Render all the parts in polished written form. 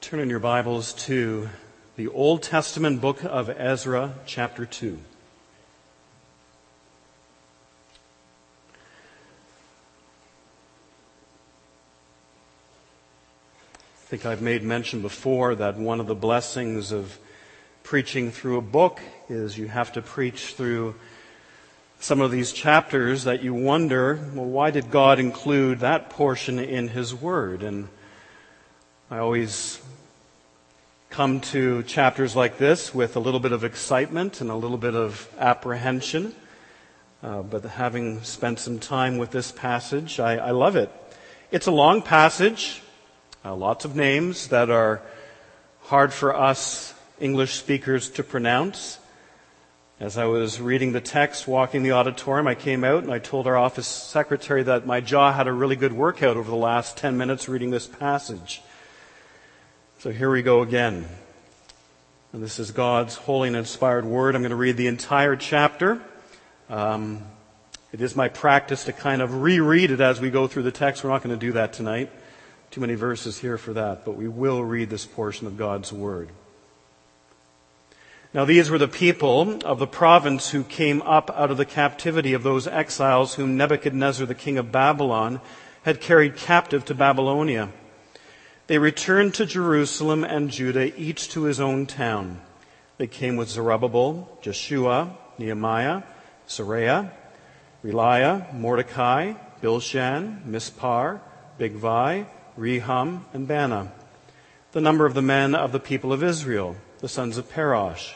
Turn in your Bibles to the Old Testament book of Ezra, chapter 2. I think I've made mention before that one of the blessings of preaching through a book is you have to preach through some of these chapters that you wonder, well, why did God include that portion in His Word? And I always come to chapters like this with a little bit of excitement and a little bit of apprehension. But having spent some time with this passage, I love it. It's a long passage, lots of names that are hard for us English speakers to pronounce. As I was reading the text, walking the auditorium, I came out and I told our office secretary that my jaw had a really good workout over the last 10 minutes reading this passage. So here we go again. And this is God's holy and inspired word. I'm going to read the entire chapter. It is my practice to kind of reread it as we go through the text. We're not going to do that tonight. Too many verses here for that, but we will read this portion of God's word. Now these were the people of the province who came up out of the captivity of those exiles whom Nebuchadnezzar, the king of Babylon, had carried captive to Babylonia. They returned to Jerusalem and Judah, each to his own town. They came with Zerubbabel, Jeshua, Nehemiah, Seraiah, Reliah, Mordecai, Bilshan, Mispar, Bigvai, Rehum, and Bana. The number of the men of the people of Israel, the sons of Parosh,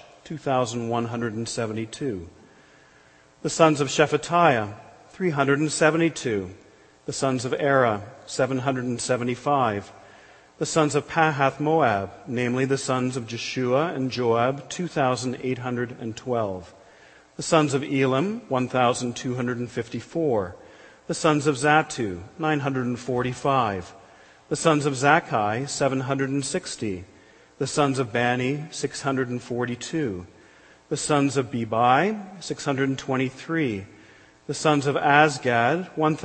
2,172. The sons of Shephatiah, 372. The sons of Era, 775. The sons of Pahath Moab, namely the sons of Jeshua and Joab, 2,812. The sons of Elam, 1,254. The sons of Zatu, 945. The sons of Zakkai, 760. The sons of Bani, 642. The sons of Bebai, 623. The sons of Azgad,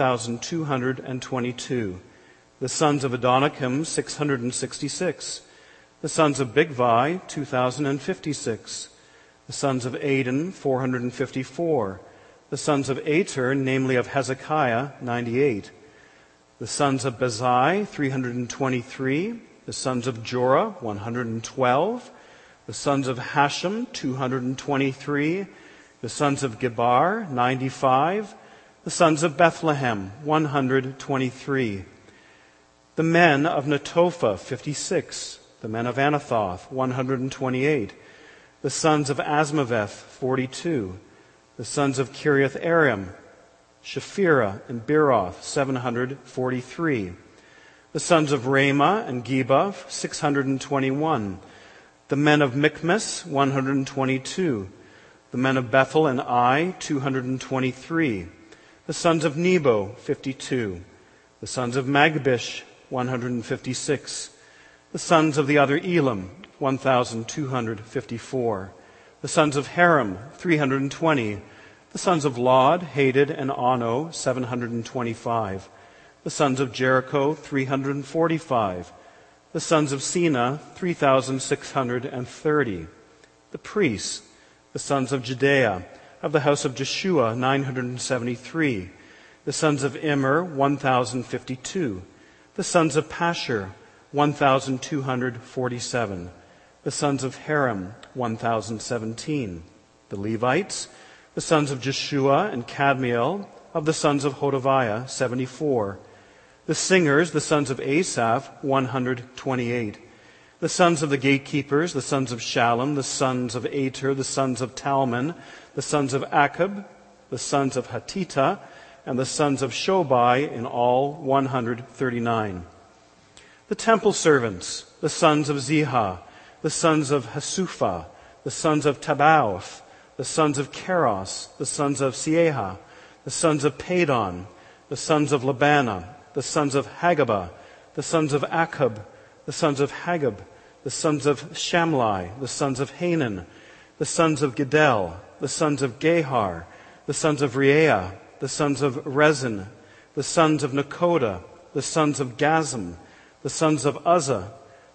1,222. The sons of Adonikam, 666. The sons of Bigvai, 2,056. The sons of Adin, 454. The sons of Ater, namely of Hezekiah, 98. The sons of Bezai, 323. The sons of Jorah, 112. The sons of Hashem, 223. The sons of Gebar, 95. The sons of Bethlehem, 123. The men of Netophah, 56. The men of Anathoth, 128. The sons of Asmaveth, 42. The sons of Kiriath-Arim, Shephirah and Beeroth, 743. The sons of Ramah and Geba, 621. The men of Michmas, 122. The men of Bethel and Ai, 223. The sons of Nebo, 52. The sons of Magbish, 156. The sons of the other Elam, 1,254. The sons of Haram, 320. The sons of Lod, Hadid, and Ono, 725. The sons of Jericho, 345. The sons of Sina, 3,630. The priests, the sons of Judea, of the house of Jeshua, 973. The sons of Immer, 1,052. The sons of Pashur, 1,247. The sons of Haram, 1,017. The Levites, the sons of Jeshua and Kadmiel, of the sons of Hodaviah, 74. The singers, the sons of Asaph, 128. The sons of the gatekeepers, the sons of Shallum, the sons of Ater, the sons of Talmon, the sons of Akab, the sons of Hatita, and the sons of Shobai, in all 139. The temple servants, the sons of Ziha, the sons of Hasupha, the sons of Tabaoth, the sons of Keros, the sons of Sieha, the sons of Padon, the sons of Labana, the sons of Hagabah, the sons of Akab, the sons of Hagab, the sons of Shamlai, the sons of Hanan, the sons of Gedel, the sons of Gehar, the sons of Reaiah, the sons of Rezin, the sons of Nekoda, the sons of Gazam, the sons of Uzzah,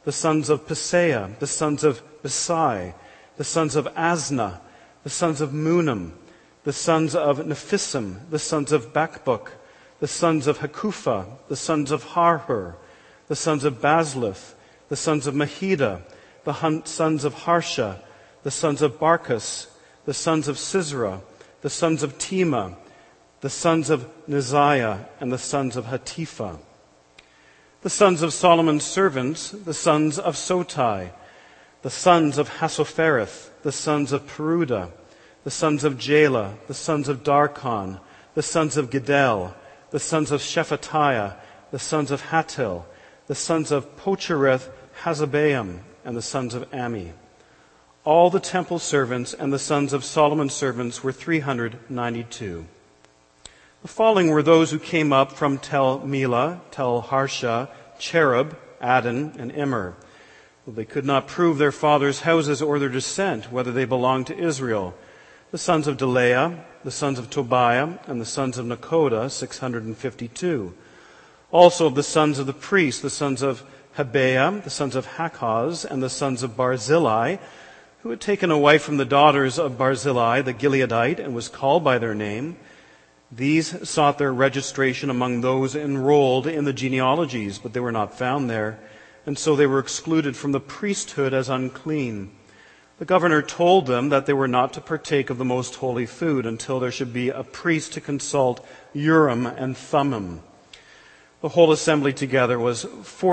the sons of Paseah, the sons of Besai, the sons of Asna, the sons of Munim, the sons of Nephisim, the sons of Bakbuk, the sons of Hakupha, the sons of Harhur, the sons of Bazluth, the sons of Mahida, the sons of Harsha, the sons of Barkos, the sons of Sisera, the sons of Tema, the sons of Neziah, and the sons of Hatipha. The sons of Solomon's servants, the sons of Sotai, the sons of Hassophereth, the sons of Peruda, the sons of Jaela, the sons of Darkon, the sons of Gedel, the sons of Shephatiah, the sons of Hattil, the sons of Pochereth Hazabaim, and the sons of Ami. All the temple servants and the sons of Solomon's servants were 392. The following were those who came up from Tel Melah, Tel Harsha, Cherub, Adon, and Immer. They could not prove their fathers' houses or their descent, whether they belonged to Israel. The sons of Delaiah, the sons of Tobiah, and the sons of Nekoda, 652. Also of the sons of the priests, the sons of Habeah, the sons of Hakaz, and the sons of Barzillai, who had taken a wife from the daughters of Barzillai, the Gileadite, and was called by their name. These sought their registration among those enrolled in the genealogies, but they were not found there, and so they were excluded from the priesthood as unclean. The governor told them that they were not to partake of the most holy food until there should be a priest to consult Urim and Thummim. The whole assembly together was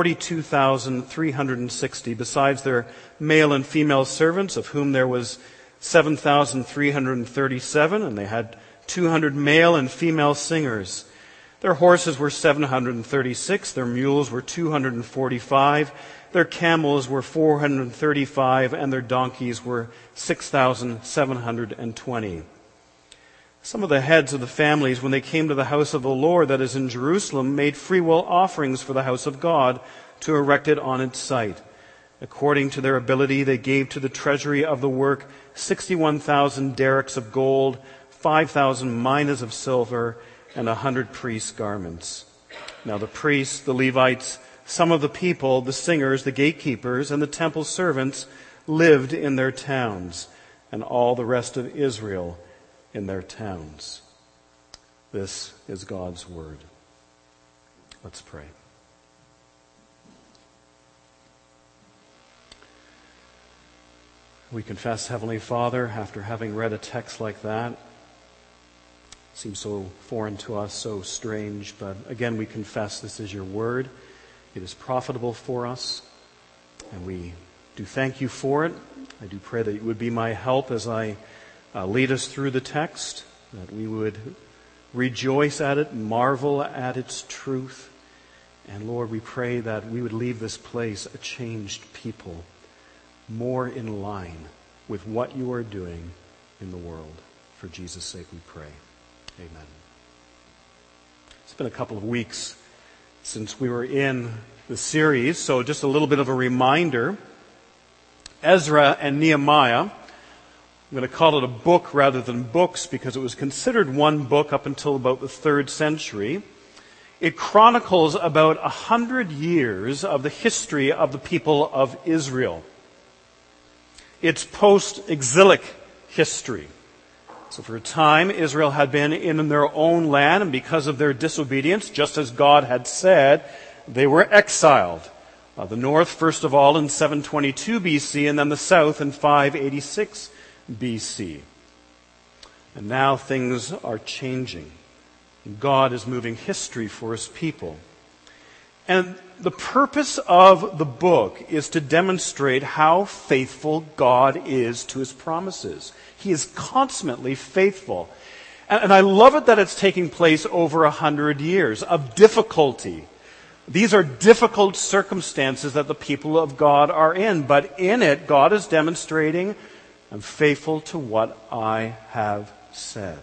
42,360, besides their male and female servants, of whom there was 7,337, and they had 200 male and female singers. Their horses were 736, their mules were 245, their camels were 435, and their donkeys were 6,720. Some of the heads of the families, when they came to the house of the Lord that is in Jerusalem, made freewill offerings for the house of God to erect it on its site. According to their ability, they gave to the treasury of the work 61,000 derricks of gold, 5,000 minas of silver, and 100 priests' garments. Now the priests, the Levites, some of the people, the singers, the gatekeepers, and the temple servants lived in their towns, and all the rest of Israel in their towns. This is God's word. Let's pray. We confess, Heavenly Father, after having read a text like that, it seems so foreign to us, so strange, but again we confess this is your word. It is profitable for us, and we do thank you for it. I do pray that it would be my help as I lead us through the text, that we would rejoice at it, marvel at its truth. And Lord, we pray that we would leave this place a changed people, more in line with what you are doing in the world. For Jesus' sake we pray. Amen. It's been a couple of weeks since we were in the series, so just a little bit of a reminder. Ezra and Nehemiah, I'm going to call it a book rather than books because it was considered one book up until about the 3rd century. It chronicles about 100 years of the history of the people of Israel. It's post-exilic history. So for a time, Israel had been in their own land, and because of their disobedience, just as God had said, they were exiled. The north, first of all, in 722 BC, and then the south in 586 BC. And now things are changing. God is moving history for his people. And the purpose of the book is to demonstrate how faithful God is to his promises. He is consummately faithful. And I love it that it's taking place over 100 years of difficulty. These are difficult circumstances that the people of God are in, but in it, God is demonstrating, I'm faithful to what I have said.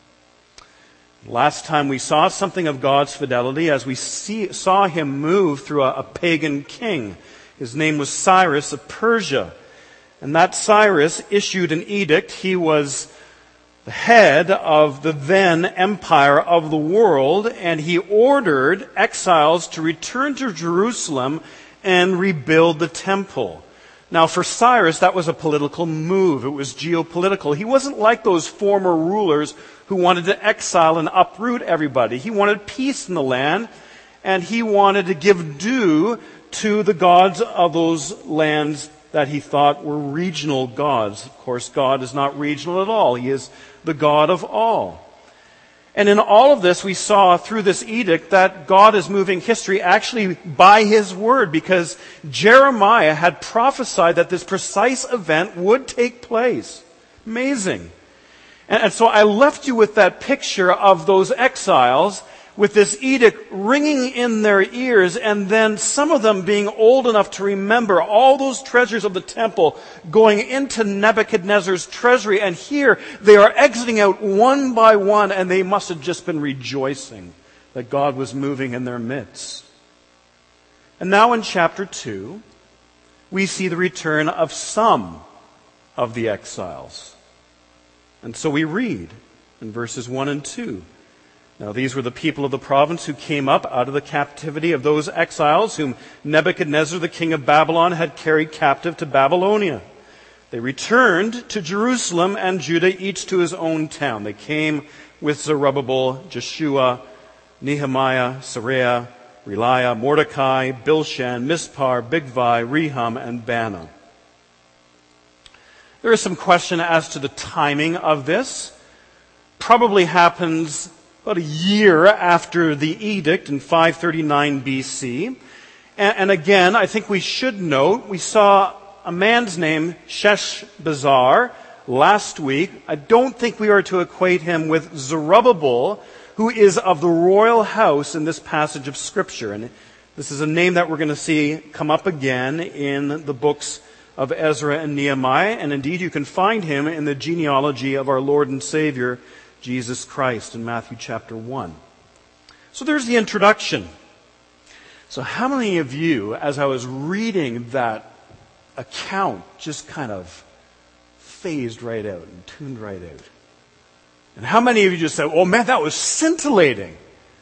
Last time we saw something of God's fidelity as we saw him move through a pagan king. His name was Cyrus of Persia. And that Cyrus issued an edict. He was the head of the then empire of the world, and he ordered exiles to return to Jerusalem and rebuild the temple. Now, for Cyrus, that was a political move. It was geopolitical. He wasn't like those former rulers who wanted to exile and uproot everybody. He wanted peace in the land, and he wanted to give due to the gods of those lands that he thought were regional gods. Of course, God is not regional at all. He is the God of all. And in all of this, we saw through this edict that God is moving history actually by His word, because Jeremiah had prophesied that this precise event would take place. Amazing. And so I left you with that picture of those exiles with this edict ringing in their ears, and then some of them being old enough to remember all those treasures of the temple going into Nebuchadnezzar's treasury. And here they are exiting out one by one, and they must have just been rejoicing that God was moving in their midst. And now in chapter 2, we see the return of some of the exiles. And so we read in verses 1 and 2. Now these were the people of the province who came up out of the captivity of those exiles whom Nebuchadnezzar, the king of Babylon, had carried captive to Babylonia. They returned to Jerusalem and Judah, each to his own town. They came with Zerubbabel, Jeshua, Nehemiah, Seraiah, Reliah, Mordecai, Bilshan, Mispar, Bigvai, Rehum, and Bana. There is some question as to the timing of this. Probably happens about a year after the edict in 539 BC. And again, I think we should note, we saw a man's name, Sheshbazzar, last week. I don't think we are to equate him with Zerubbabel, who is of the royal house in this passage of Scripture. And this is a name that we're going to see come up again in the books of Ezra and Nehemiah. And indeed, you can find him in the genealogy of our Lord and Savior, Jesus Christ, in Matthew chapter 1. So there's the introduction. So how many of you, as I was reading that account, just kind of phased right out and tuned right out? And how many of you just said, oh man, that was scintillating?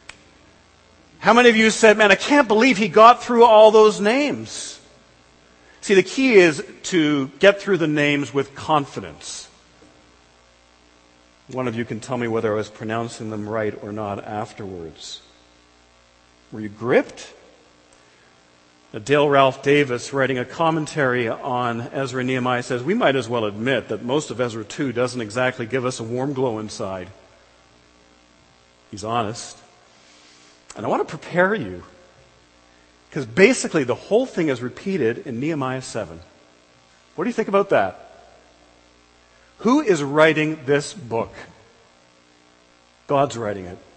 How many of you said, man, I can't believe he got through all those names? See, the key is to get through the names with confidence. One of you can tell me whether I was pronouncing them right or not afterwards. Were you gripped? Dale Ralph Davis, writing a commentary on Ezra and Nehemiah, says, we might as well admit that most of Ezra 2 doesn't exactly give us a warm glow inside. He's honest. And I want to prepare you, because basically the whole thing is repeated in Nehemiah 7. What do you think about that? Who is writing this book? God's writing it.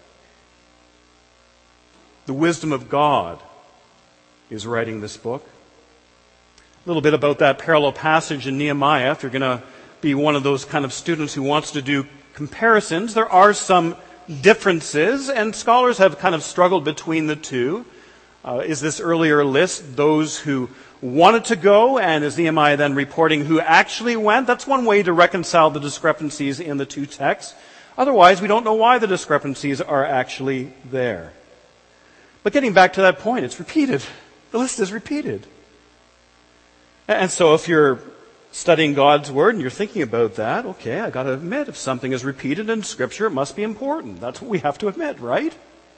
The wisdom of God is writing this book. A little bit about that parallel passage in Nehemiah. If you're going to be one of those kind of students who wants to do comparisons, there are some differences, and scholars have kind of struggled between the two. Is this earlier list those who wanted to go, and is Nehemiah then reporting who actually went? That's one way to reconcile the discrepancies in the two texts. Otherwise, we don't know why the discrepancies are actually there. But getting back to that point, it's repeated. The list is repeated. And so if you're studying God's Word and you're thinking about that, okay, I got to admit, if something is repeated in Scripture, it must be important. That's what we have to admit, right?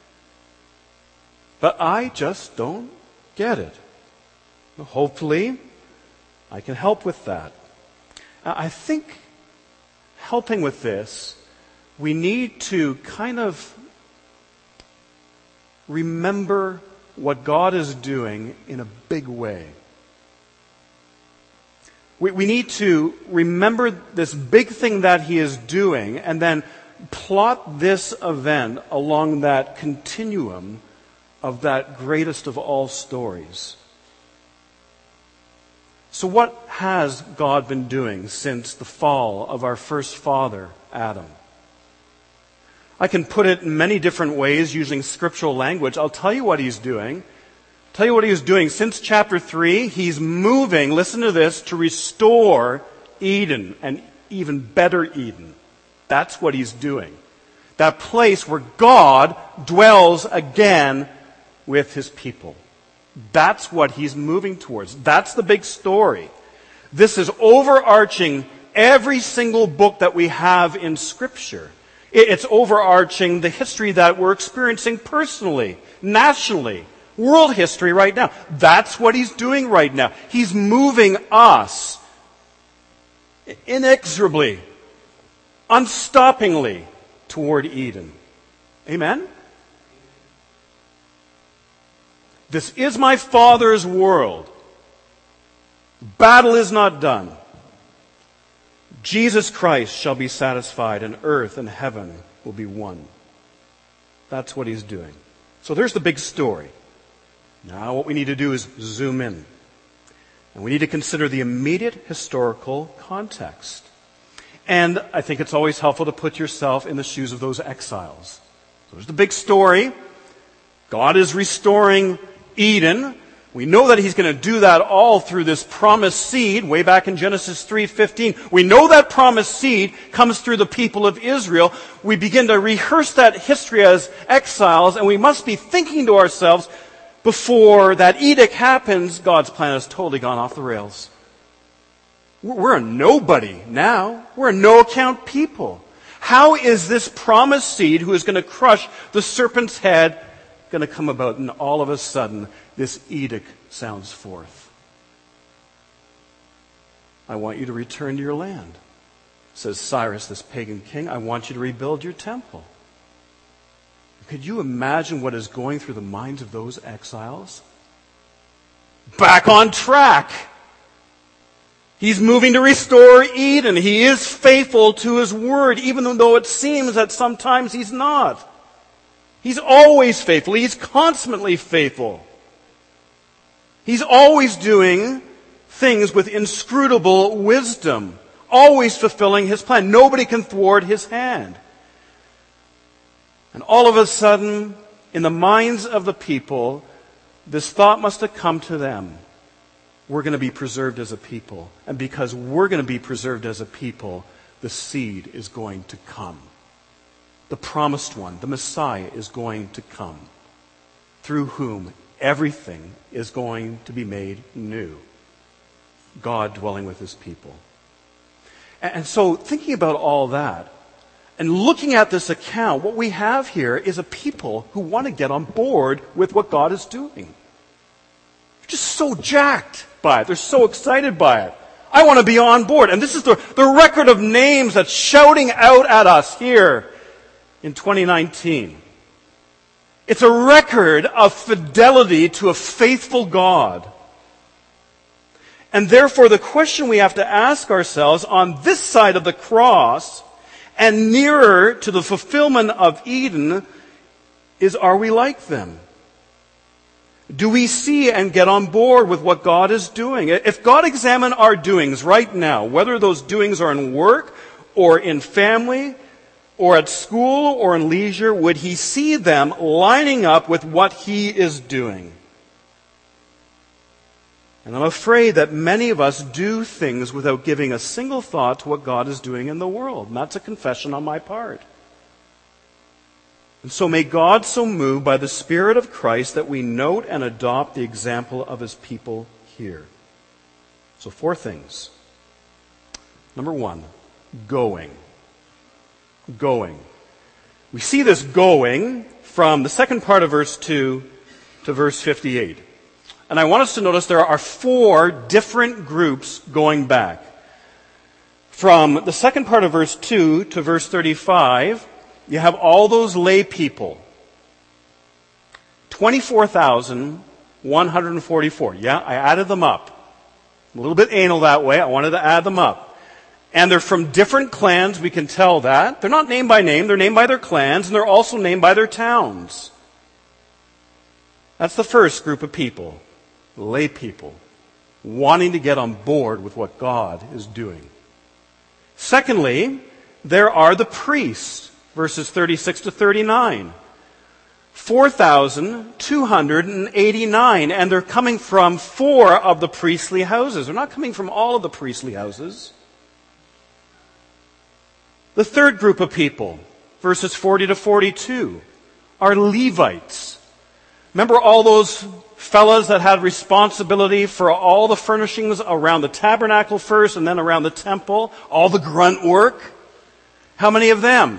But I just don't get it. Hopefully, I can help with that. I think helping with this, we need to kind of remember what God is doing in a big way. We need to remember this big thing that He is doing, and then plot this event along that continuum of that greatest of all stories. So what has God been doing since the fall of our first father, Adam? I can put it in many different ways using scriptural language. I'll tell you what He's doing. Tell you what He's doing. Since chapter 3, He's moving, listen to this, to restore Eden, and even better Eden. That's what He's doing. That place where God dwells again with His people. That's what he's moving towards. That's the big story. This is overarching every single book that we have in Scripture. It's overarching the history that we're experiencing personally, nationally, world history right now. That's what he's doing right now. He's moving us inexorably, unstoppingly toward Eden. Amen? This is my Father's world. Battle is not done. Jesus Christ shall be satisfied, and earth and heaven will be one. That's what he's doing. So there's the big story. Now what we need to do is zoom in. And we need to consider the immediate historical context. And I think it's always helpful to put yourself in the shoes of those exiles. So there's the big story. God is restoring Eden. We know that he's going to do that all through this promised seed, way back in Genesis 3:15. We know that promised seed comes through the people of Israel. We begin to rehearse that history as exiles, and we must be thinking to ourselves, before that edict happens, God's plan has totally gone off the rails. We're a nobody now. We're a no-account people. How is this promised seed who is going to crush the serpent's head going to come about? And all of a sudden, this edict sounds forth. I want you to return to your land, says Cyrus, this pagan king. I want you to rebuild your temple. Could you imagine what is going through the minds of those exiles? Back on track. He's moving to restore Eden. He is faithful to his word, even though it seems that sometimes he's not. He's always faithful. He's constantly faithful. He's always doing things with inscrutable wisdom, always fulfilling his plan. Nobody can thwart his hand. And all of a sudden, in the minds of the people, this thought must have come to them. We're going to be preserved as a people. And because we're going to be preserved as a people, the seed is going to come. The promised one, the Messiah, is going to come, through whom everything is going to be made new. God dwelling with his people. And so, thinking about all that, and looking at this account, what we have here is a people who want to get on board with what God is doing. They're just so jacked by it. They're so excited by it. I want to be on board. And this is the record of names that's shouting out at us here in 2019. It's a record of fidelity to a faithful God. And therefore, the question we have to ask ourselves on this side of the cross and nearer to the fulfillment of Eden is, are we like them? Do we see and get on board with what God is doing? If God examined our doings right now, whether those doings are in work or in family or at school or in leisure, would he see them lining up with what he is doing? And I'm afraid that many of us do things without giving a single thought to what God is doing in the world. And that's a confession on my part. And so may God so move by the Spirit of Christ that we note and adopt the example of his people here. So 4 things. Number 1, going. Going. We see this going from the second part of verse 2 to verse 58. And I want us to notice there are 4 different groups going back. From the second part of verse 2 to verse 35, you have all those lay people. 24,144. Yeah, I added them up. A little bit anal that way. I wanted to add them up. And they're from different clans, we can tell that. They're not named by name, they're named by their clans, and they're also named by their towns. That's the first group of people. Lay people. Wanting to get on board with what God is doing. Secondly, there are the priests. Verses 36 to 39. 4,289. And they're coming from 4 of the priestly houses. They're not coming from all of the priestly houses. The third group of people, verses 40 to 42, are Levites. Remember all those fellas that had responsibility for all the furnishings around the tabernacle first and then around the temple, all the grunt work. How many of them?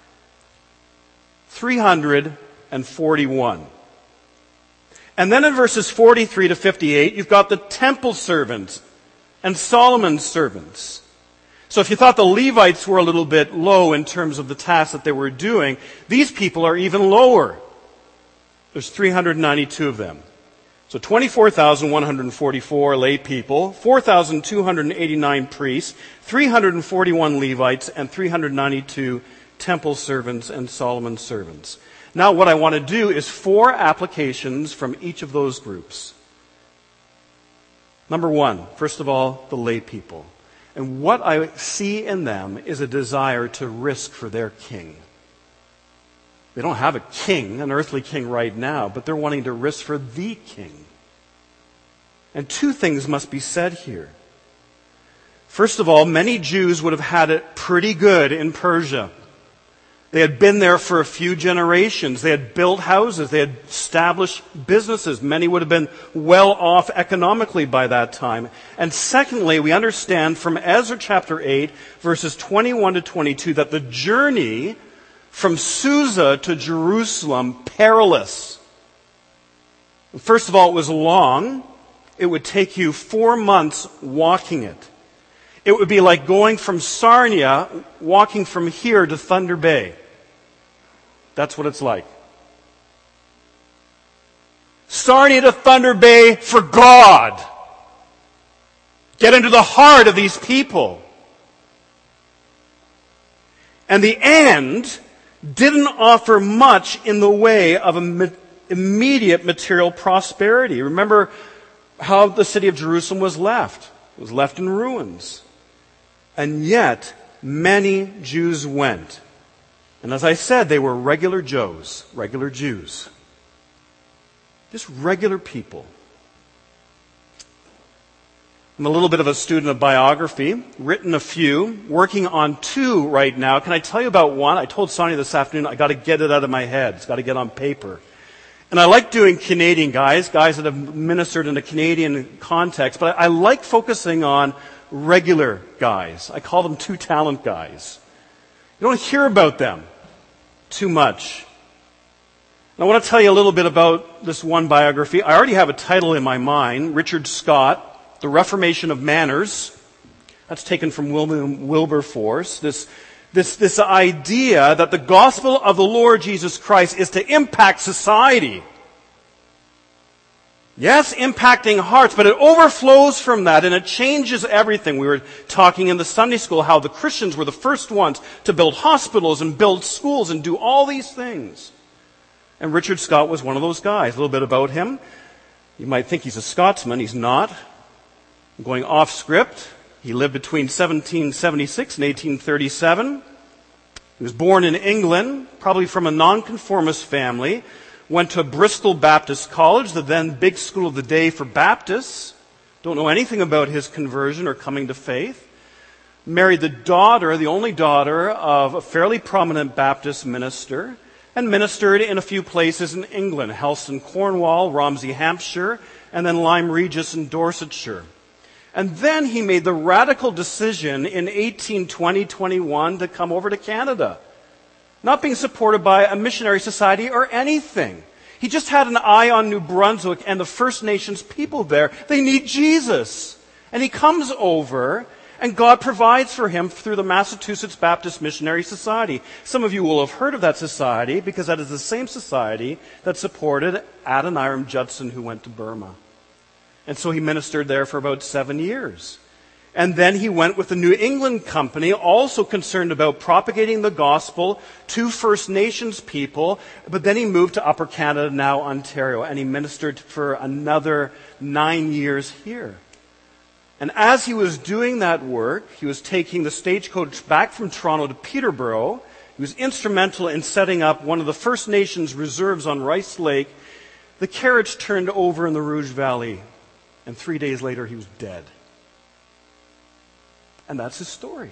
341. And then in verses 43 to 58, you've got the temple servants and Solomon's servants. So if you thought the Levites were a little bit low in terms of the tasks that they were doing, these people are even lower. There's 392 of them. So 24,144 lay people, 4,289 priests, 341 Levites, and 392 temple servants and Solomon's servants. Now what I want to do is 4 applications from each of those groups. Number 1, first of all, the lay people. And what I see in them is a desire to risk for their king. They don't have a king, an earthly king right now, but they're wanting to risk for the king. And 2 things must be said here. First of all, many Jews would have had it pretty good in Persia. They had been there for a few generations. They had built houses. They had established businesses. Many would have been well off economically by that time. And secondly, we understand from Ezra chapter 8, verses 21 to 22, that the journey from Susa to Jerusalem, perilous. First of all, it was long. It would take you 4 months walking it. It would be like going from Sarnia, walking from here to Thunder Bay. That's what it's like. Sarnia to Thunder Bay for God. Get into the heart of these people. And the end didn't offer much in the way of immediate material prosperity. Remember how the city of Jerusalem was left. It was left in ruins. And yet, many Jews went. And as I said, they were regular Joes, regular Jews. Just regular people. I'm a little bit of a student of biography, written a few, working on 2 right now. Can I tell you about one? I told Sonia this afternoon, I got to get it out of my head. It's got to get on paper. And I like doing Canadian guys that have ministered in a Canadian context, but I like focusing on regular guys. I call them 2 talent guys. You don't hear about them too much. And I want to tell you a little bit about this one biography. I already have a title in my mind, Richard Scott, The Reformation of Manners. That's taken from William Wilberforce. This idea that the gospel of the Lord Jesus Christ is to impact society. Yes, impacting hearts, but it overflows from that and it changes everything. We were talking in the Sunday school how the Christians were the first ones to build hospitals and build schools and do all these things. And Richard Scott was one of those guys. A little bit about him. You might think he's a Scotsman. He's not. I'm going off script. He lived between 1776 and 1837. He was born in England, probably from a nonconformist family. Went to Bristol Baptist College, the then big school of the day for Baptists. Don't know anything about his conversion or coming to faith. Married the only daughter of a fairly prominent Baptist minister, and ministered in a few places in England, Helston, Cornwall, Romsey, Hampshire, and then Lyme Regis in Dorsetshire. And then he made the radical decision in 1820-21 to come over to Canada. Not being supported by a missionary society or anything. He just had an eye on New Brunswick and the First Nations people there. They need Jesus. And he comes over, and God provides for him through the Massachusetts Baptist Missionary Society. Some of you will have heard of that society because that is the same society that supported Adoniram Judson, who went to Burma. And so he ministered there for about 7 years. And then he went with the New England Company, also concerned about propagating the gospel to First Nations people. But then he moved to Upper Canada, now Ontario, and he ministered for another 9 years here. And as he was doing that work, he was taking the stagecoach back from Toronto to Peterborough. He was instrumental in setting up one of the First Nations reserves on Rice Lake. The carriage turned over in the Rouge Valley, and 3 days later he was dead. And that's his story.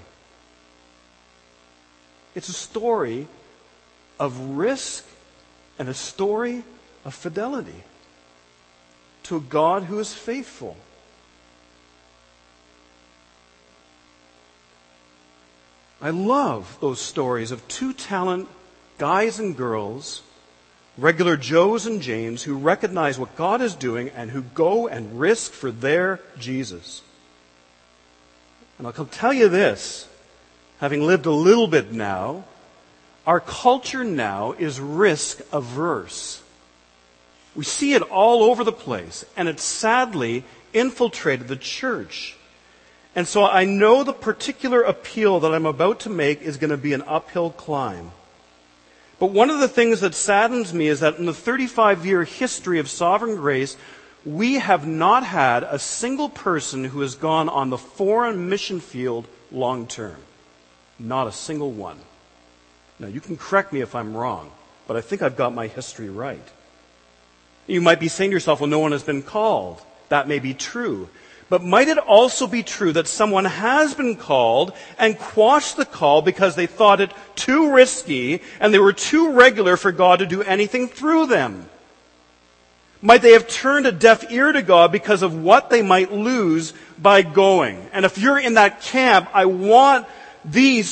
It's a story of risk and a story of fidelity. to a God who is faithful. I love those stories of two talent guys and girls, regular Joes and Janes, who recognize what God is doing and who go and risk for their Jesus. And I'll tell you this, having lived a little bit now, our culture now is risk averse. We see it all over the place, and it's sadly infiltrated the church. And so I know the particular appeal that I'm about to make is going to be an uphill climb. But one of the things that saddens me is that in the 35-year history of Sovereign Grace, we have not had a single person who has gone on the foreign mission field long term. Not a single one. Now, you can correct me if I'm wrong, but I think I've got my history right. You might be saying to yourself, well, no one has been called. That may be true. But might it also be true that someone has been called and quashed the call because they thought it too risky and they were too regular for God to do anything through them? Might they have turned a deaf ear to God because of what they might lose by going? And if you're in that camp, I want these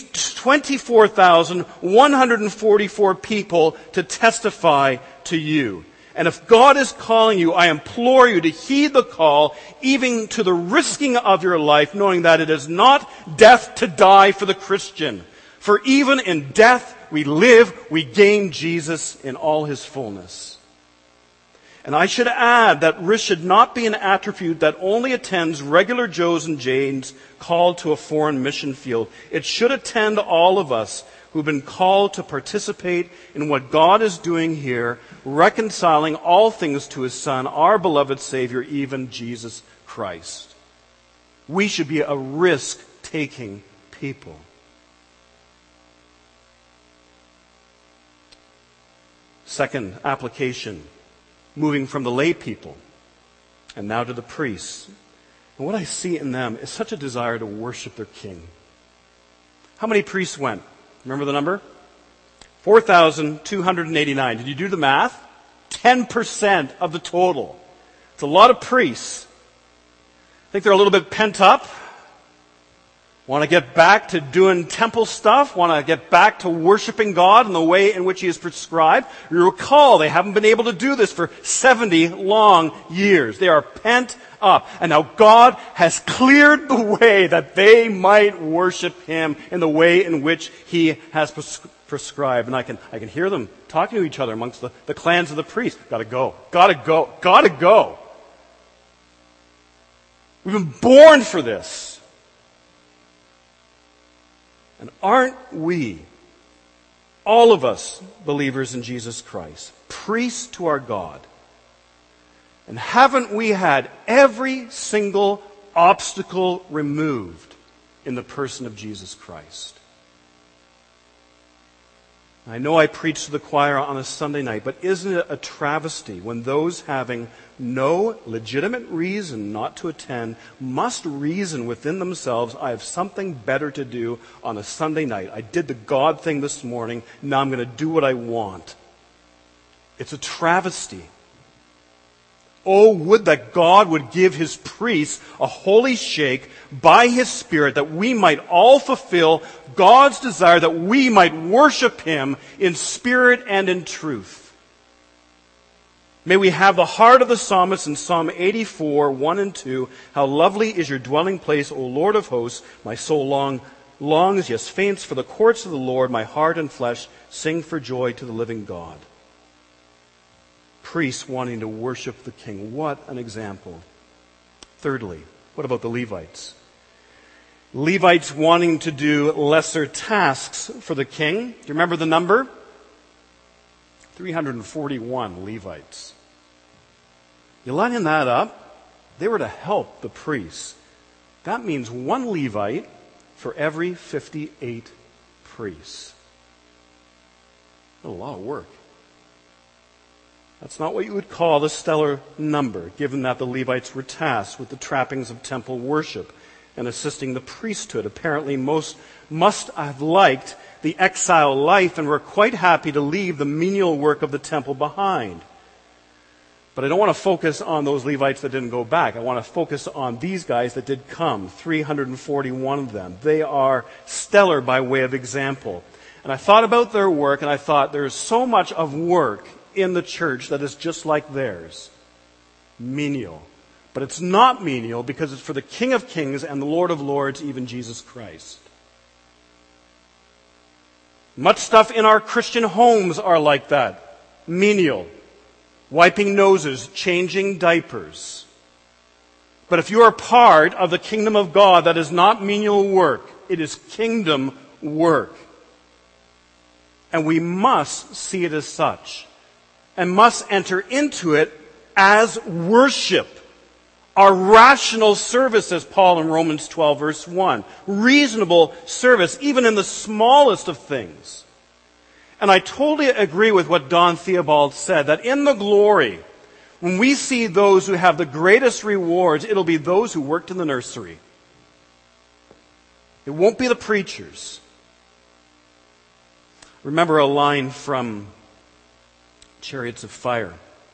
24,144 people to testify to you. And if God is calling you, I implore you to heed the call, even to the risking of your life, knowing that it is not death to die for the Christian. For even in death we live, we gain Jesus in all his fullness. And I should add that risk should not be an attribute that only attends regular Joes and Janes called to a foreign mission field. It should attend all of us who've been called to participate in what God is doing here, reconciling all things to his Son, our beloved Savior, even Jesus Christ. We should be a risk-taking people. Second application, moving from the lay people and now to the priests. And what I see in them is such a desire to worship their king. How many priests went? Remember the number? 4,289. Did you do the math? 10% of the total. It's a lot of priests. I think they're a little bit pent up. Want to get back to doing temple stuff. Want to get back to worshiping God in the way in which he has prescribed. You recall, they haven't been able to do this for 70 long years. They are pent up. And now God has cleared the way that they might worship him in the way in which he has prescribed. And I can hear them talking to each other amongst the clans of the priests. Gotta go. Gotta go. Gotta go. We've been born for this. And aren't we, all of us believers in Jesus Christ, priests to our God? And haven't we had every single obstacle removed in the person of Jesus Christ? I know I preach to the choir on a Sunday night, but isn't it a travesty when those having no legitimate reason not to attend must reason within themselves, I have something better to do on a Sunday night. I did the God thing this morning, now I'm going to do what I want. It's a travesty. Oh, would that God would give his priests a holy shake by his Spirit, that we might all fulfill God's desire, that we might worship him in spirit and in truth. May we have the heart of the psalmist in Psalm 84, 1 and 2. How lovely is your dwelling place, O Lord of hosts. My soul longs, yes, faints for the courts of the Lord. My heart and flesh sing for joy to the living God. Priests wanting to worship the king. What an example. Thirdly, what about the Levites? Levites wanting to do lesser tasks for the king. Do you remember the number? 341 Levites. You line that up, they were to help the priests. That means one Levite for every 58 priests. That's a lot of work. That's not what you would call a stellar number, given that the Levites were tasked with the trappings of temple worship and assisting the priesthood. Apparently most must have liked the exile life and were quite happy to leave the menial work of the temple behind. But I don't want to focus on those Levites that didn't go back. I want to focus on these guys that did come, 341 of them. They are stellar by way of example. And I thought about their work, and I thought there's so much of work in the church that is just like theirs. Menial. But it's not menial because it's for the King of Kings and the Lord of Lords, even Jesus Christ. Much stuff in our Christian homes are like that. Menial. Wiping noses, changing diapers. But if you are part of the kingdom of God, that is not menial work. It is kingdom work. And we must see it as such. And must enter into it as worship. Our rational service, says Paul in Romans 12, verse 1. Reasonable service, even in the smallest of things. And I totally agree with what Don Theobald said, that in the glory, when we see those who have the greatest rewards, it'll be those who worked in the nursery. It won't be the preachers. Remember a line from Chariots of Fire.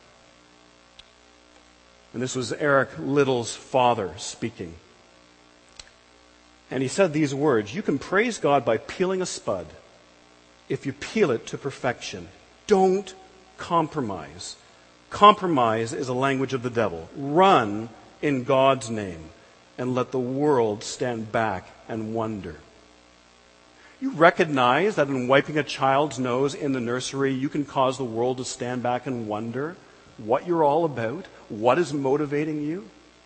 And this was Eric Liddell's father speaking. And he said these words, "You can praise God by peeling a spud if you peel it to perfection. Don't compromise. Compromise is a language of the devil. Run in God's name and let the world stand back and wonder." You recognize that in wiping a child's nose in the nursery, you can cause the world to stand back and wonder what you're all about, what is motivating you.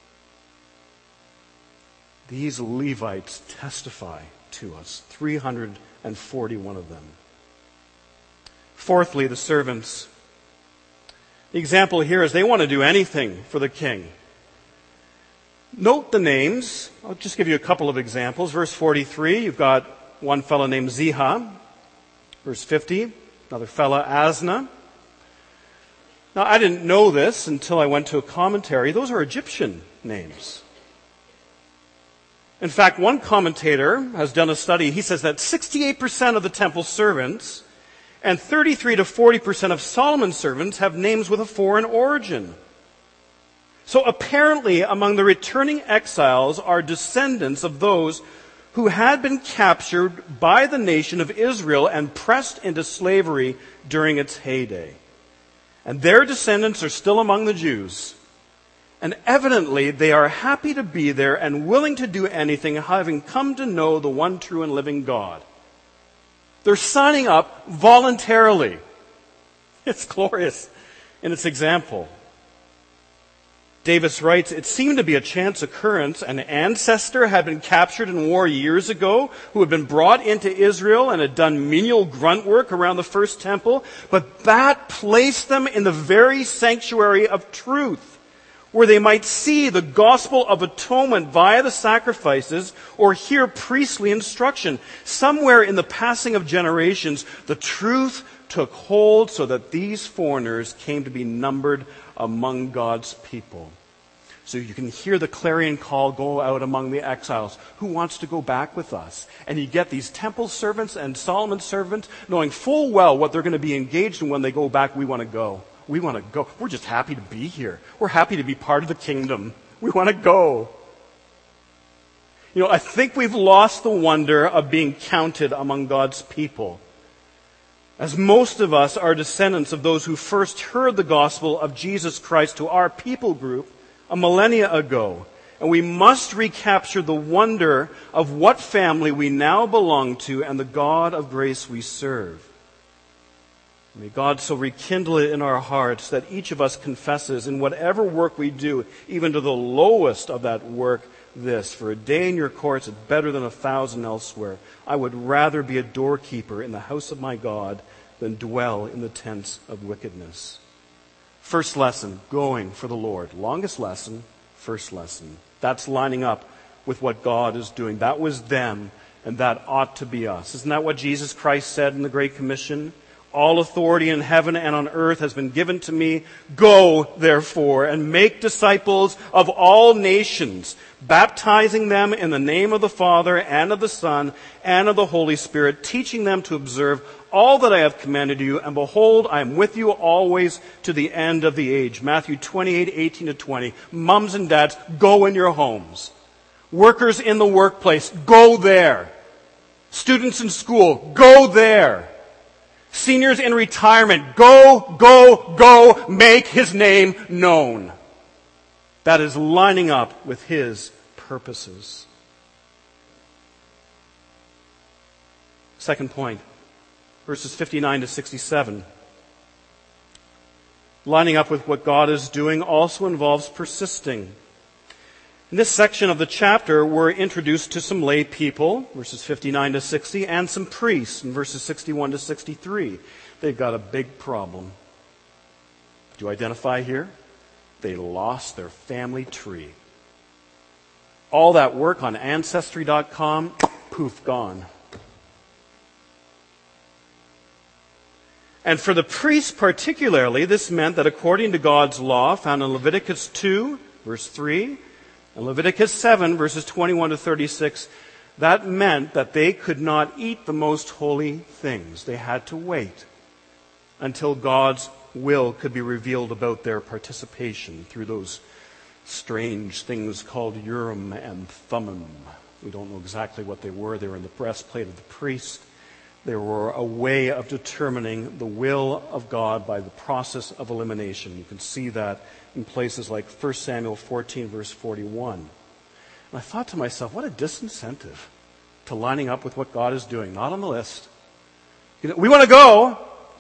These Levites testify to us, 341 of them. Fourthly, the servants. The example here is they want to do anything for the king. Note the names. I'll just give you a couple of examples. Verse 43, you've got one fellow named Ziha. Verse 50, another fellow, Asna. Now, I didn't know this until I went to a commentary. Those are Egyptian names. In fact, one commentator has done a study. He says that 68% of the temple servants and 33 to 40% of Solomon's servants have names with a foreign origin. So apparently, among the returning exiles are descendants of those who had been captured by the nation of Israel and pressed into slavery during its heyday. And their descendants are still among the Jews. And evidently, they are happy to be there and willing to do anything, having come to know the one true and living God. They're signing up voluntarily. It's glorious in its example. Davis writes, "It seemed to be a chance occurrence. An ancestor had been captured in war years ago, who had been brought into Israel and had done menial grunt work around the first temple, but that placed them in the very sanctuary of truth, where they might see the gospel of atonement via the sacrifices or hear priestly instruction. Somewhere in the passing of generations, the truth took hold so that these foreigners came to be numbered among God's people." So you can hear the clarion call go out among the exiles. Who wants to go back with us? And you get these temple servants and Solomon's servants knowing full well what they're going to be engaged in when they go back. We want to go. We want to go. We're just happy to be here. We're happy to be part of the kingdom. We want to go. You know, I think we've lost the wonder of being counted among God's people, as most of us are descendants of those who first heard the gospel of Jesus Christ to our people group a millennia ago. And we must recapture the wonder of what family we now belong to and the God of grace we serve. May God so rekindle it in our hearts that each of us confesses in whatever work we do, even to the lowest of that work, this: for a day in your courts is better than 1,000 elsewhere. I would rather be a doorkeeper in the house of my God than dwell in the tents of wickedness. First lesson, going for the Lord. Longest lesson, first lesson. That's lining up with what God is doing. That was them, and that ought to be us. Isn't that what Jesus Christ said in the Great Commission? All authority in heaven and on earth has been given to me. Go, therefore, and make disciples of all nations, baptizing them in the name of the Father and of the Son and of the Holy Spirit, teaching them to observe all that I have commanded you. And behold, I am with you always to the end of the age. Matthew 28:18-20. Mums and dads, go in your homes. Workers in the workplace, go there. Students in school, go there. Seniors in retirement, go, make His name known. That is lining up with His purposes. Second point, verses 59-67. Lining up with what God is doing also involves persisting. In this section of the chapter, we're introduced to some lay people, verses 59-60, and some priests, in verses 61-63. They've got a big problem. Do you identify here? They lost their family tree. All that work on Ancestry.com, poof, gone. And for the priests particularly, this meant that according to God's law, found in Leviticus 2, verse 3, and Leviticus 7, verses 21-36, that meant that they could not eat the most holy things. They had to wait until God's will could be revealed about their participation through those strange things called Urim and Thummim. We don't know exactly what they were. They were in the breastplate of the priest. They were a way of determining the will of God by the process of elimination. You can see that in places like 1 Samuel 14, verse 41. And I thought to myself, what a disincentive to lining up with what God is doing. Not on the list. You know, we want to go.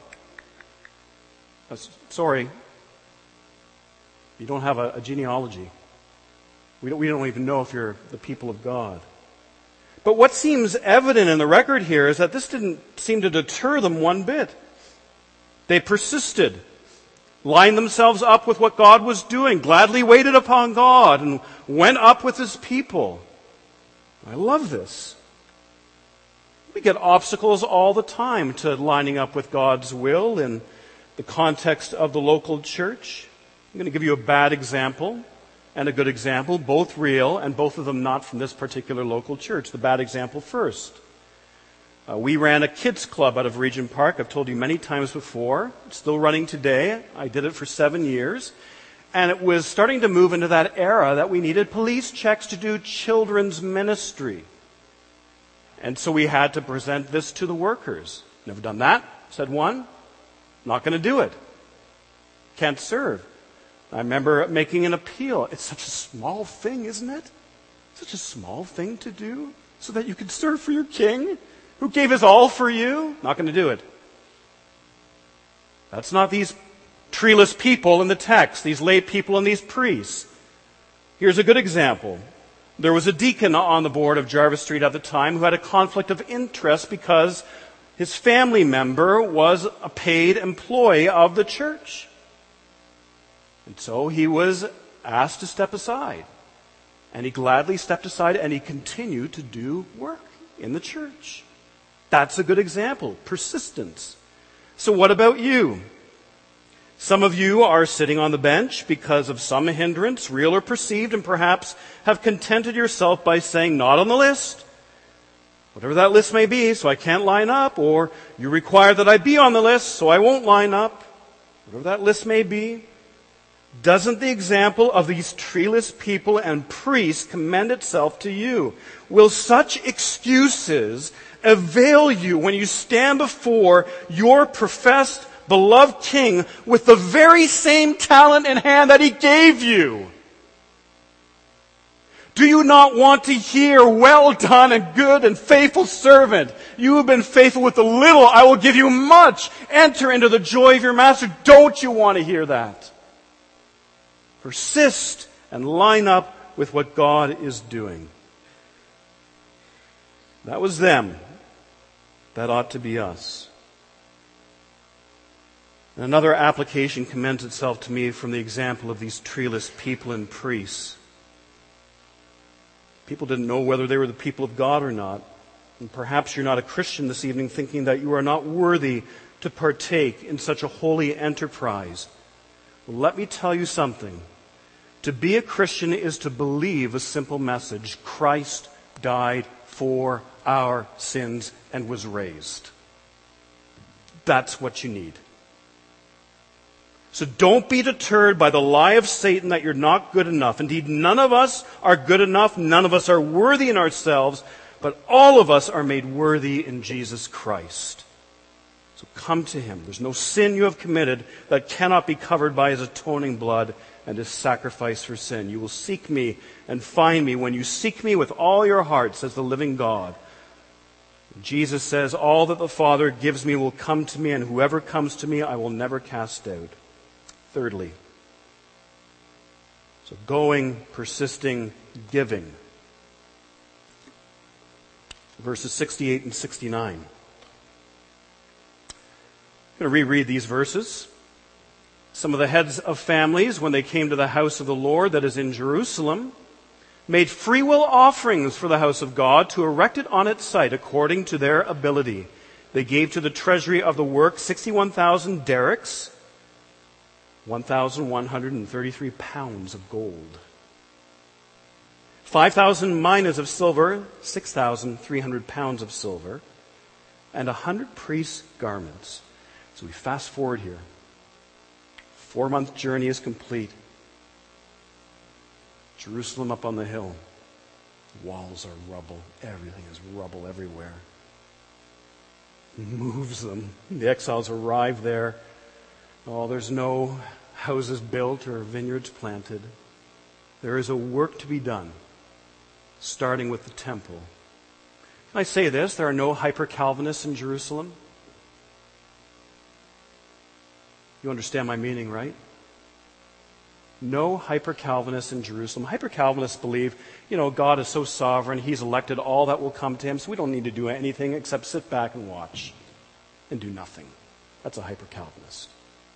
Sorry. You don't have a genealogy. We don't even know if you're the people of God. But what seems evident in the record here is that this didn't seem to deter them one bit. They persisted, lined themselves up with what God was doing, gladly waited upon God, and went up with His people. I love this. We get obstacles all the time to lining up with God's will in the context of the local church. I'm going to give you a bad example and a good example, both real, and both of them not from this particular local church. The bad example first. We ran a kids club out of Regent Park. I've told you many times before. It's still running today. I did it for 7 years. And it was starting to move into that era that we needed police checks to do children's ministry. And so we had to present this to the workers. Never done that, said one. Not going to do it. Can't serve. I remember making an appeal. It's such a small thing, isn't it? Such a small thing to do so that you could serve for your king who gave his all for you. Not going to do it. That's not these treeless people in the text, these lay people and these priests. Here's a good example. There was a deacon on the board of Jarvis Street at the time who had a conflict of interest because his family member was a paid employee of the church. And so he was asked to step aside. And he gladly stepped aside and he continued to do work in the church. That's a good example. Persistence. So what about you? Some of you are sitting on the bench because of some hindrance, real or perceived, and perhaps have contented yourself by saying, not on the list. Whatever that list may be, so I can't line up. Or you require that I be on the list, so I won't line up. Whatever that list may be. Doesn't the example of these treeless people and priests commend itself to you? Will such excuses avail you when you stand before your professed, beloved King with the very same talent in hand that He gave you? Do you not want to hear, well done and good and faithful servant? You have been faithful with the little, I will give you much. Enter into the joy of your master. Don't you want to hear that? Persist and line up with what God is doing. That was them. That ought to be us. And another application commends itself to me from the example of these treeless people and priests. People didn't know whether they were the people of God or not. And perhaps you're not a Christian this evening thinking that you are not worthy to partake in such a holy enterprise. Well, let me tell you something. To be a Christian is to believe a simple message. Christ died for our sins and was raised. That's what you need. So don't be deterred by the lie of Satan that you're not good enough. Indeed, none of us are good enough. None of us are worthy in ourselves. But all of us are made worthy in Jesus Christ. So come to Him. There's no sin you have committed that cannot be covered by His atoning blood and His sacrifice for sin. You will seek me and find me when you seek me with all your heart, says the living God. Jesus says, all that the Father gives me will come to me, and whoever comes to me I will never cast out. Thirdly, so going, persisting, giving. Verses 68 and 69. I'm going to reread these verses. Some of the heads of families, when they came to the house of the Lord that is in Jerusalem, made free will offerings for the house of God to erect it on its site according to their ability. They gave to the treasury of the work 61,000 derricks, 1,133 pounds of gold, 5,000 minas of silver, 6,300 pounds of silver, and 100 priests' garments. So we fast forward here. 4-month journey is complete. Jerusalem up on the hill. Walls are rubble. Everything is rubble everywhere. Moves them. The exiles arrive there. Oh, there's no houses built or vineyards planted. There is a work to be done, starting with the temple. Can I say this? There are no hyper-Calvinists in Jerusalem. You understand my meaning, right? No hyper-Calvinists in Jerusalem. Hyper-Calvinists believe, God is so sovereign, He's elected all that will come to Him, so we don't need to do anything except sit back and watch and do nothing. That's a hyper-Calvinist.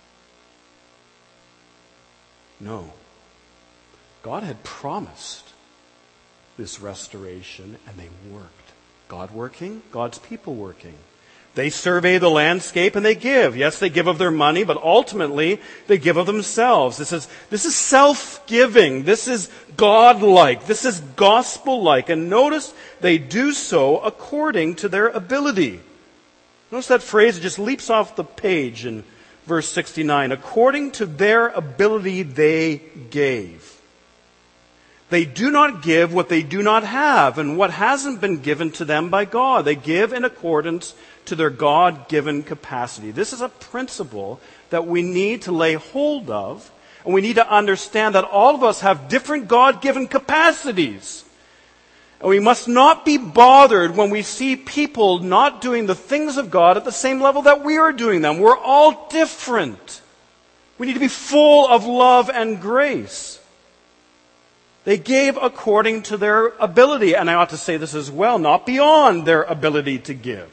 No. God had promised this restoration, and they worked. God working, God's people working. They survey the landscape and they give. Yes, they give of their money, but ultimately they give of themselves. This is self-giving. This is God-like. This is gospel-like. And notice they do so according to their ability. Notice that phrase, it just leaps off the page in verse 69. According to their ability they gave. They do not give what they do not have and what hasn't been given to them by God. They give in accordance to their God-given capacity. This is a principle that we need to lay hold of, and we need to understand that all of us have different God-given capacities. And we must not be bothered when we see people not doing the things of God at the same level that we are doing them. We're all different. We need to be full of love and grace. They gave according to their ability, and I ought to say this as well, not beyond their ability to give.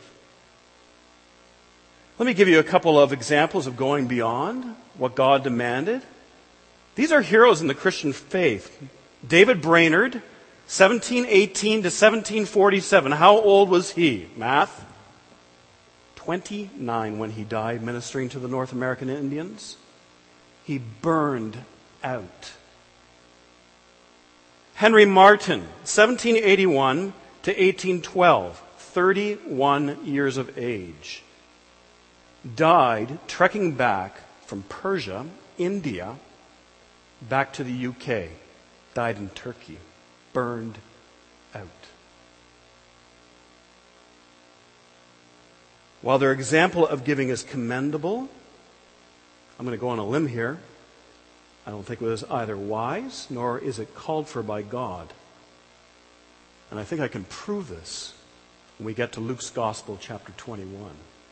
Let me give you a couple of examples of going beyond what God demanded. These are heroes in the Christian faith. David Brainerd, 1718 to 1747. How old was he? Math? 29 when he died ministering to the North American Indians. He burned out. Henry Martyn, 1781 to 1812, 31 years of age. Died trekking back from Persia, India, back to the UK. Died in Turkey. Burned out. While their example of giving is commendable, I'm going to go on a limb here. I don't think it was either wise, nor is it called for by God. And I think I can prove this when we get to Luke's Gospel, chapter 21.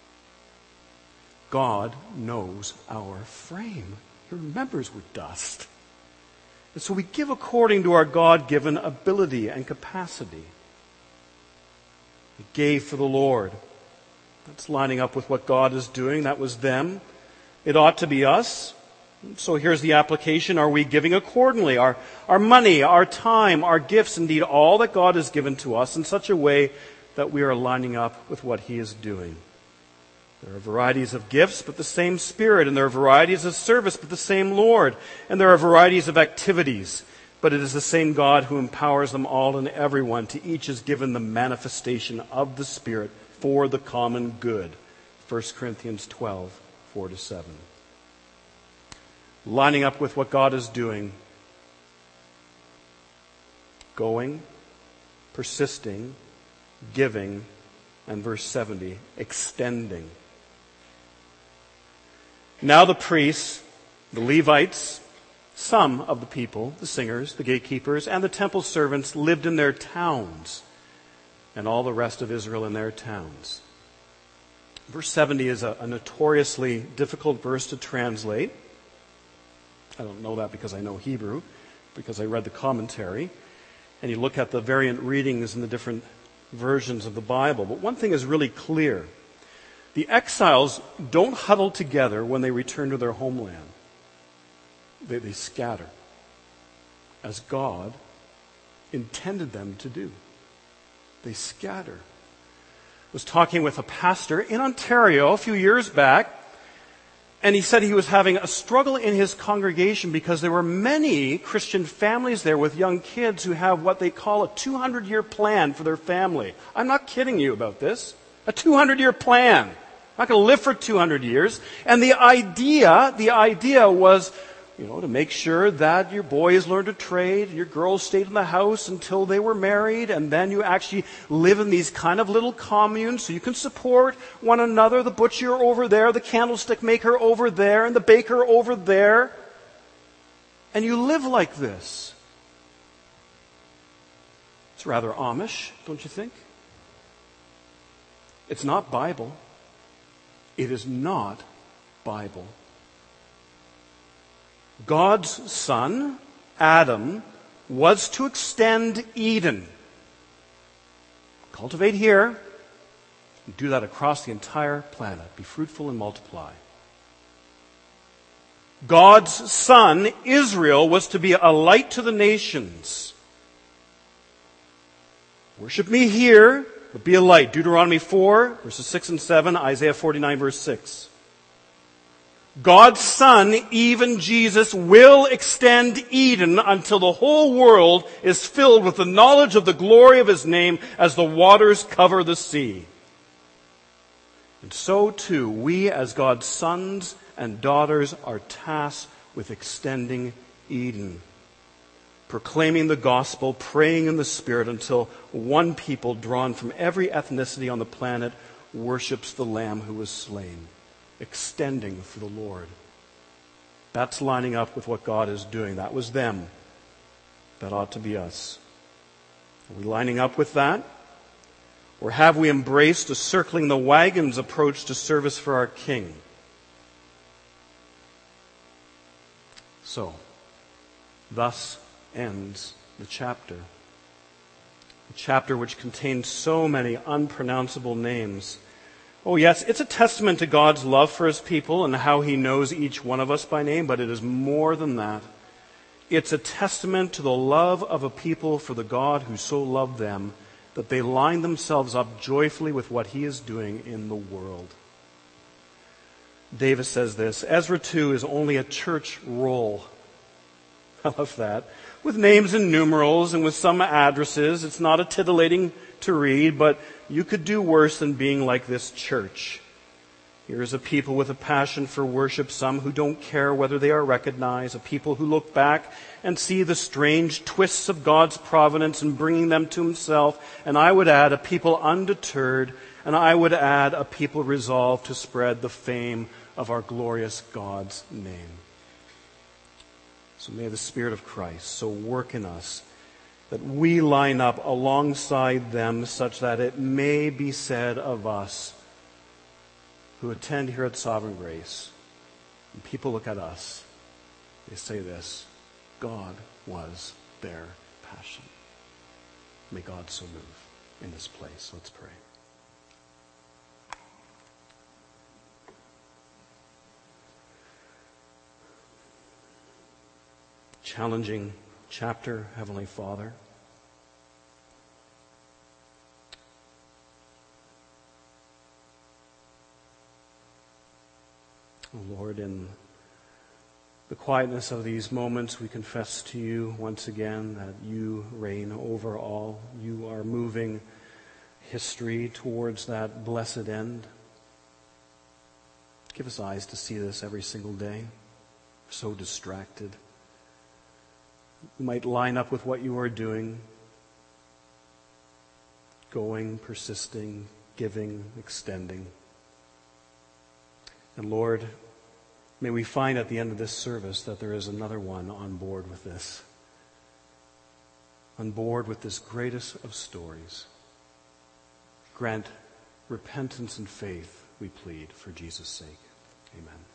God knows our frame. He remembers we're dust. And so we give according to our God-given ability and capacity. We gave for the Lord. That's lining up with what God is doing. That was them. It ought to be us. So here's the application. Are we giving accordingly? Our money, our time, our gifts, indeed all that God has given to us in such a way that we are lining up with what He is doing. There are varieties of gifts, but the same Spirit. And there are varieties of service, but the same Lord. And there are varieties of activities, but it is the same God who empowers them all and everyone. To each is given the manifestation of the Spirit for the common good. 1 Corinthians 12, 4-7. Lining up with what God is doing. Going, persisting, giving, and verse 70, extending. Now the priests, the Levites, some of the people, the singers, the gatekeepers, and the temple servants lived in their towns, and all the rest of Israel in their towns. Verse 70 is a notoriously difficult verse to translate. I don't know that because I know Hebrew, because I read the commentary. And you look at the variant readings in the different versions of the Bible. But one thing is really clear. The exiles don't huddle together when they return to their homeland. They scatter, as God intended them to do. They scatter. I was talking with a pastor in Ontario a few years back, and he said he was having a struggle in his congregation because there were many Christian families there with young kids who have what they call a 200-year plan for their family. I'm not kidding you about this. A 200-year plan. I'm not going to live for 200 years. And the idea was, to make sure that your boys learned a trade, your girls stayed in the house until they were married, and then you actually live in these kind of little communes so you can support one another, the butcher over there, the candlestick maker over there, and the baker over there. And you live like this. It's rather Amish, don't you think? It's not Bible. It is not Bible. God's son, Adam, was to extend Eden. Cultivate here, and do that across the entire planet. Be fruitful and multiply. God's son, Israel, was to be a light to the nations. Worship me here, but be a light. Deuteronomy 4, verses 6 and 7, Isaiah 49, verse 6. God's Son, even Jesus, will extend Eden until the whole world is filled with the knowledge of the glory of His name as the waters cover the sea. And so too, we as God's sons and daughters are tasked with extending Eden, proclaiming the gospel, praying in the Spirit until one people drawn from every ethnicity on the planet worships the Lamb who was slain. Extending for the Lord. That's lining up with what God is doing. That was them. That ought to be us. Are we lining up with that? Or have we embraced a circling the wagons approach to service for our King? So, thus ends the chapter. A chapter which contains so many unpronounceable names. Oh yes, it's a testament to God's love for His people and how He knows each one of us by name, but it is more than that. It's a testament to the love of a people for the God who so loved them that they line themselves up joyfully with what He is doing in the world. Davis says this, Ezra 2 is only a church roll. I love that. With names and numerals and with some addresses. It's not a titillating to read, but you could do worse than being like this church. Here is a people with a passion for worship, some who don't care whether they are recognized, a people who look back and see the strange twists of God's providence in bringing them to Himself, and I would add a people undeterred, and I would add a people resolved to spread the fame of our glorious God's name. So may the Spirit of Christ so work in us that we line up alongside them such that it may be said of us who attend here at Sovereign Grace, and people look at us, they say this, God was their passion. May God so move in this place. Let's pray. Challenging chapter, Heavenly Father. Lord, in the quietness of these moments, we confess to you once again that you reign over all. You are moving history towards that blessed end. Give us eyes to see this every single day. We're so distracted. We might line up with what you are doing, going, persisting, giving, extending. And Lord, may we find at the end of this service that there is another one on board with this. On board with this greatest of stories. Grant repentance and faith, we plead, for Jesus' sake. Amen.